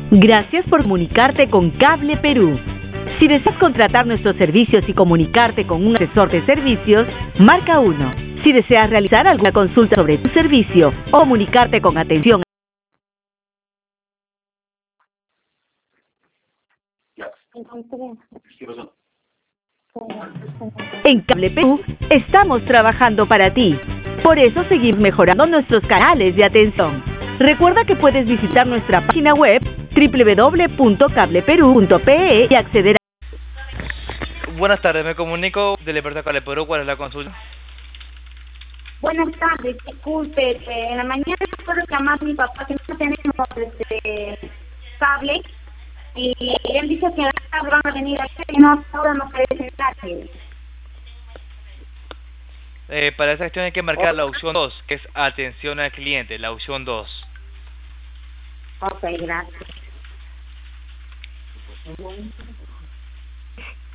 Gracias por comunicarte con Cable Perú. Si deseas contratar nuestros servicios y comunicarte con un asesor de servicios, marca 1. Si deseas realizar alguna consulta sobre tu servicio o comunicarte con atención en Cable Perú, estamos trabajando para ti. Por eso seguimos mejorando nuestros canales de atención. Recuerda que puedes visitar nuestra página web www.cableperú.pe y acceder a... Buenas tardes, me comunico del Departamento de Cable Perú. ¿Cuál es la consulta? Buenas tardes, disculpe, en la mañana puedo llamar a mi papá que no tenemos cable y él dice que ahora van a venir aquí y no, ahora no puede sentar. Para esa acción hay que marcar la opción 2, que es atención al cliente, la opción 2. Ok, gracias.